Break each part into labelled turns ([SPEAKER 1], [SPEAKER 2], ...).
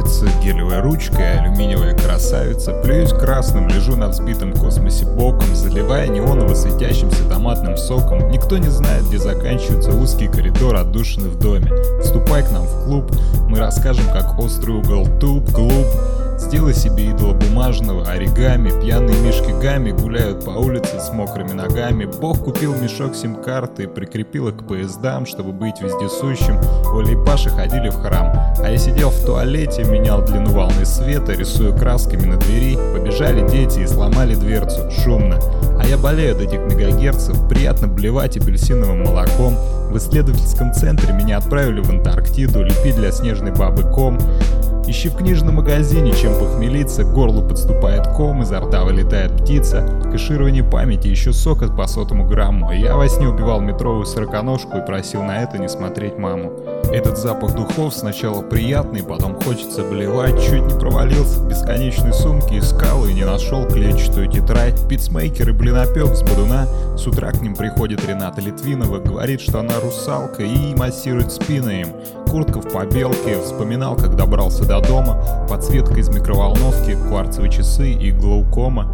[SPEAKER 1] нравится гелевая ручка и алюминиевая красавица. Плююсь красным, лежу на взбитом космосе боком, заливая неоново светящимся томатным соком. Никто не знает, где заканчивается узкий коридор отдушины в доме. Вступай к нам в клуб, мы расскажем, как острый угол туп, глуп. Сделай себе идола бумажного, оригами. Пьяные мишки Гами гуляют по улице с мокрыми ногами. Бог купил мешок сим-карты и прикрепил их к поездам, чтобы быть вездесущим. Оля и Паша ходили в храм, а я сидел в туалете, менял длину волны света, рисуя красками на двери. Побежали дети и сломали дверцу, шумно. А я болею от этих мегагерцев, приятно блевать апельсиновым молоком. В исследовательском центре меня отправили в Антарктиду лепить для снежной бабы ком. Ищи в книжном магазине, чем похмелиться, к горлу подступает ком, изо рта вылетает птица. Кэширование памяти, еще сок по 100 грамму. Я во сне убивал метровую сороконожку и просил на это не смотреть маму. Этот запах духов сначала приятный, потом хочется блевать. Чуть не провалился в бесконечной сумке, искал и не нашел клетчатую тетрадь. Пиццмейкер и блинопек с бодуна. С утра к ним приходит Рената Литвинова, говорит, что она русалка и массирует спину им. Куртка в побелке, вспоминал, как добрался до дома. Подсветка из микроволновки, кварцевые часы и глаукома.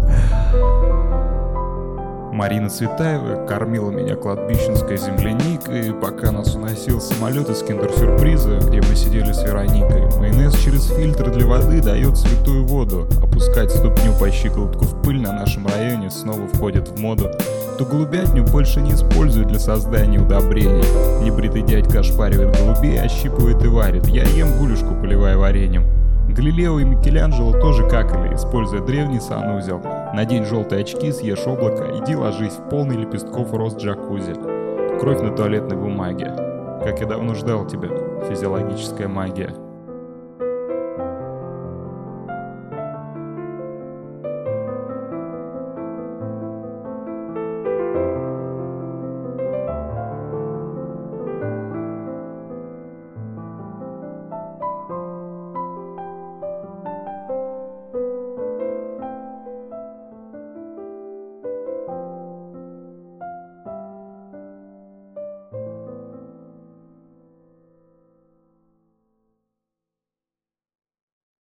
[SPEAKER 1] Марина Цветаева кормила меня кладбищенской земляникой, пока нас уносил самолет из киндер-сюрприза, где мы сидели с Вероникой. Майонез через фильтр для воды дает святую воду. Опускать ступню по щиколотку в пыль на нашем районе снова входит в моду. Ту голубятню больше не используют для создания удобрений. Небритый дядька ошпаривает голубей, ощипывает и варит. Я ем гулюшку, поливая вареньем. Галилео и Микеланджело тоже какали, используя древний санузел. Надень желтые очки, съешь облако, иди ложись в полный лепестков роз джакузи. Кровь на туалетной бумаге. Как я давно ждал тебя, физиологическая магия.